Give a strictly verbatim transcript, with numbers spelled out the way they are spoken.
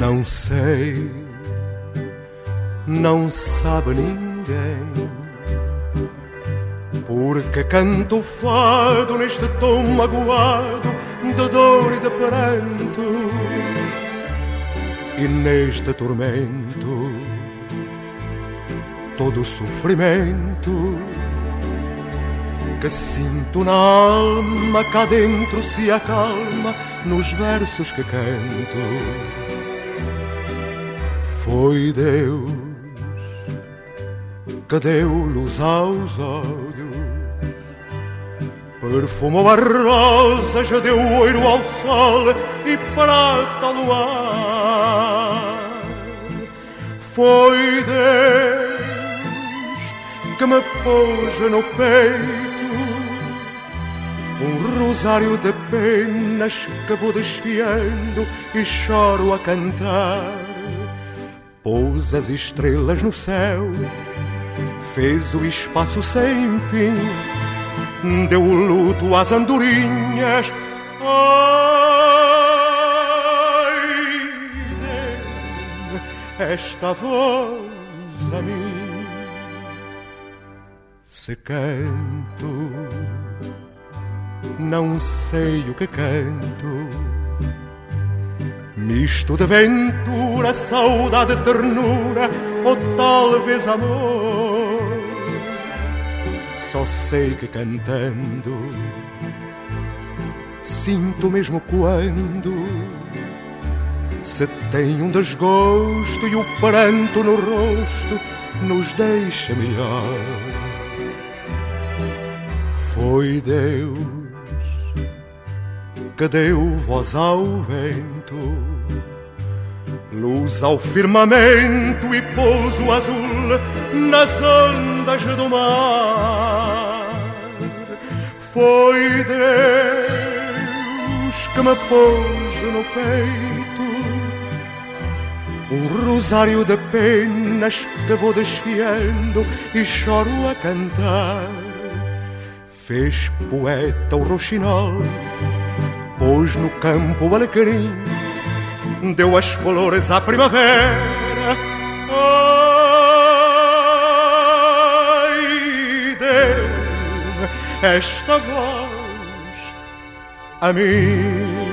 Não sei, não sabe ninguém, porque canto o fado neste tom magoado de dor e de pranto, e neste tormento todo o sofrimento que sinto na alma cá dentro se acalma nos versos que canto. Foi Deus que deu luz aos olhos, perfumou a rosa, já deu ouro ao sol e prata ao luar. Foi Deus que me pôs no peito um rosário de penas que vou desfiando e choro a cantar. Pôs as estrelas no céu, fez o espaço sem fim, deu o luto às andorinhas. Ai, deu esta voz a mim. Se canto, não sei o que canto, misto de ventura, saudade, ternura ou talvez amor. Só sei que cantando sinto mesmo quando se tem um desgosto e o pranto no rosto nos deixa melhor. Foi Deus que deu voz ao vento, luz ao firmamento e pôs o azul nas ondas do mar. Foi Deus que me pôs no peito um rosário de penas que vou desfiando e choro a cantar. Fez poeta o roxinol, pôs no campo o alecrim, deu as flores à primavera. Ai, deu esta voz a mim.